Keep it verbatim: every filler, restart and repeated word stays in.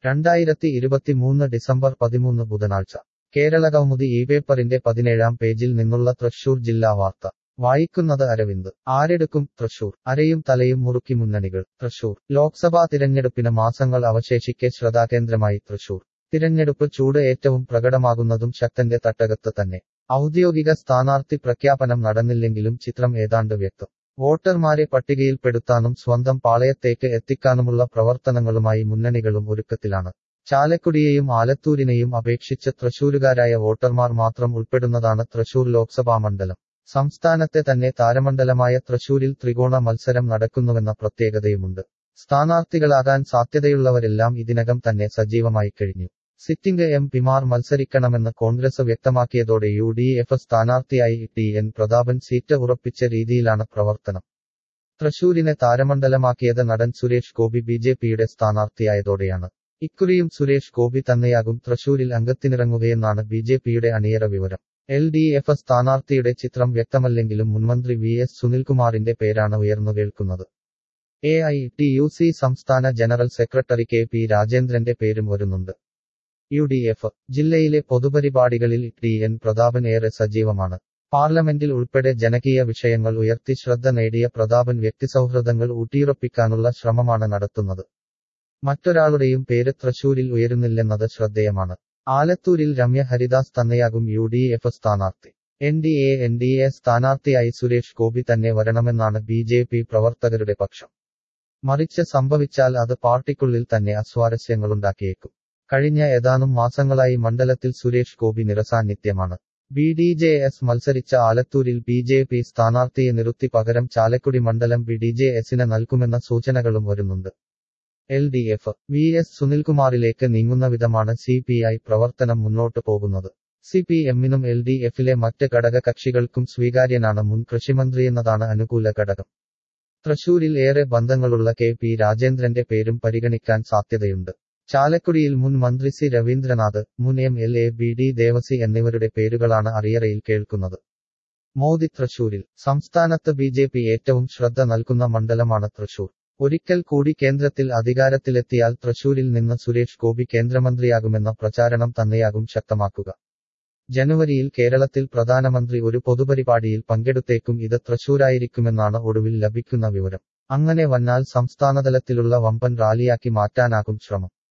രണ്ടായിരത്തി ഇരുപത്തിമൂന്ന് ഡിസംബർ പതിമൂന്ന് ബുധനാഴ്ച കേരളകൗമുദി ഈ പേപ്പറിന്റെ പതിനേഴാം പേജിൽ നിന്നുള്ള തൃശൂർ ജില്ലാ വാർത്ത വായിക്കുന്നത് അരവിന്ദ്. ആരെടുക്കും തൃശൂർ? അരയും തലയും മുറുക്കി മുന്നണികൾ. തൃശൂർ ലോക്സഭാ തിരഞ്ഞെടുപ്പിന് മാസങ്ങൾ അവശേഷിക്കെ ശ്രദ്ധാകേന്ദ്രമായി തൃശൂർ. തിരഞ്ഞെടുപ്പ് ചൂട് ഏറ്റവും പ്രകടമാകുന്നതും ശക്തന്റെ തട്ടകത്ത് തന്നെ. ഔദ്യോഗിക സ്ഥാനാർത്ഥി പ്രഖ്യാപനം നടന്നില്ലെങ്കിലും ചിത്രം ഏതാണ്ട് വ്യക്തം. വോട്ടർമാരെ പട്ടികയിൽപ്പെടുത്താനും സ്വന്തം പാളയത്തേക്ക് എത്തിക്കാനുമുള്ള പ്രവർത്തനങ്ങളുമായി മുന്നണികളും ഒരുക്കത്തിലാണ്. ചാലക്കുടിയെയും ആലത്തൂരിനെയും അപേക്ഷിച്ച് തൃശൂരുകാരായ വോട്ടർമാർ മാത്രം ഉൾപ്പെടുന്നതാണ് തൃശൂർ ലോക്സഭാ മണ്ഡലം. സംസ്ഥാനത്തെ തന്നെ താരമണ്ഡലമായ തൃശൂരിൽ ത്രികോണ മത്സരം നടക്കുന്നുവെന്ന പ്രത്യേകതയുമുണ്ട്. സ്ഥാനാർത്ഥികളാകാൻ സാധ്യതയുള്ളവരെല്ലാം ഇതിനകം തന്നെ സജീവമായി കഴിഞ്ഞു. സിറ്റിംഗ് എം പിമാർ മത്സരിക്കണമെന്ന് കോൺഗ്രസ് വ്യക്തമാക്കിയതോടെ യു ഡി എഫ് സ്ഥാനാർത്ഥിയായി ടി എൻ പ്രതാപൻ സീറ്റ് ഉറപ്പിച്ച രീതിയിലാണ് പ്രവർത്തനം. തൃശൂരിനെ താരമണ്ഡലമാക്കിയത് നടൻ സുരേഷ് ഗോപി ബി ജെ പിയുടെ സ്ഥാനാർത്ഥിയായതോടെയാണ്. ഇക്കുറിയും സുരേഷ് ഗോപി തന്നെയാകും തൃശൂരിൽ അംഗത്തിനിറങ്ങുകയെന്നാണ് ബി ജെ പിയുടെ അണിയറ വിവരം. എൽ ഡി എഫ് സ്ഥാനാർത്ഥിയുടെ ചിത്രം വ്യക്തമല്ലെങ്കിലും മുൻമന്ത്രി വി എസ് സുനിൽകുമാറിന്റെ പേരാണ് ഉയർന്നുകേൾക്കുന്നത്. A I T U C സംസ്ഥാന ജനറൽ സെക്രട്ടറി കെ പി രാജേന്ദ്രന്റെ പേരും വരുന്നുണ്ട്. യു ഡി എഫ് ജില്ലയിലെ പൊതുപരിപാടികളിൽ ടി എൻ പ്രതാപൻ ഏറെ സജീവമാണ്. പാർലമെന്റിൽ ഉൾപ്പെടെ ജനകീയ വിഷയങ്ങൾ ഉയർത്തി ശ്രദ്ധ നേടിയ പ്രതാപൻ വ്യക്തിസൗഹൃദങ്ങൾ ഊട്ടിയുറപ്പിക്കാനുള്ള ശ്രമമാണ് നടത്തുന്നത്. മറ്റൊരാളുടെയും പേര് തൃശൂരിൽ ഉയരുന്നില്ലെന്നത് ശ്രദ്ധേയമാണ്. ആലത്തൂരിൽ രമ്യ ഹരിദാസ് തന്നെയാകും യു ഡി എഫ് സ്ഥാനാർത്ഥി. N D A N D A സ്ഥാനാർത്ഥിയായി സുരേഷ് ഗോപി തന്നെ വരണമെന്നാണ് ബി ജെ പി പ്രവർത്തകരുടെ പക്ഷം. മറിച്ച് സംഭവിച്ചാൽ അത് പാർട്ടിക്കുള്ളിൽ തന്നെ അസ്വാരസ്യങ്ങളുണ്ടാക്കിയേക്കും. കഴിഞ്ഞ ഏതാനും മാസങ്ങളായി മണ്ഡലത്തിൽ സുരേഷ് ഗോപി നിറസാന്നിധ്യമാണ്. ബി ഡി ജെ എസ് മത്സരിച്ച ആലത്തൂരിൽ ബി ജെ പി സ്ഥാനാർത്ഥിയെ നിർത്തി പകരം ചാലക്കുടി മണ്ഡലം ബി ഡി ജെ എസിന് നൽകുമെന്ന സൂചനകളും വരുന്നുണ്ട്. L D F V S സുനിൽകുമാറിലേക്ക് നീങ്ങുന്ന വിധമാണ് സി പി ഐ പ്രവർത്തനം മുന്നോട്ടു പോകുന്നത്. സി പി എമ്മിനും എൽ ഡി എഫിലെ മറ്റ് ഘടക കക്ഷികൾക്കും സ്വീകാര്യനാണ് മുൻ കൃഷിമന്ത്രിയെന്നതാണ് അനുകൂല ഘടകം. തൃശൂരിൽ ഏറെ ബന്ധങ്ങളുള്ള കെ പി രാജേന്ദ്രന്റെ പേരും പരിഗണിക്കാൻ സാധ്യതയുണ്ട്. ചാലക്കുടിയിൽ മുൻ മന്ത്രി സി രവീന്ദ്രനാഥ്, മുൻ M L A B D Devasy എന്നിവരുടെ പേരുകളാണ് അറിയറയിൽ കേൾക്കുന്നത്. മോദി തൃശൂരിൽ സംസ്ഥാനത്ത് ബി ജെ പി ഏറ്റവും ശ്രദ്ധ നൽകുന്ന മണ്ഡലമാണ് തൃശൂർ. ഒരിക്കൽ കൂടി കേന്ദ്രത്തിൽ അധികാരത്തിലെത്തിയാൽ തൃശൂരിൽ നിന്ന് സുരേഷ് ഗോപി കേന്ദ്രമന്ത്രിയാകുമെന്ന പ്രചാരണം തന്നെയാകും ശക്തമാക്കുക. ജനുവരിയിൽ കേരളത്തിൽ പ്രധാനമന്ത്രി ഒരു പൊതുപരിപാടിയിൽ പങ്കെടുത്തേക്കും ഇത് തൃശൂരായിരിക്കുമെന്നാണ് ഒടുവിൽ ലഭിക്കുന്ന വിവരം. അങ്ങനെ വന്നാൽ സംസ്ഥാനതലത്തിലുള്ള വമ്പൻ റാലിയാക്കി മാറ്റാനാകും ശ്രമം.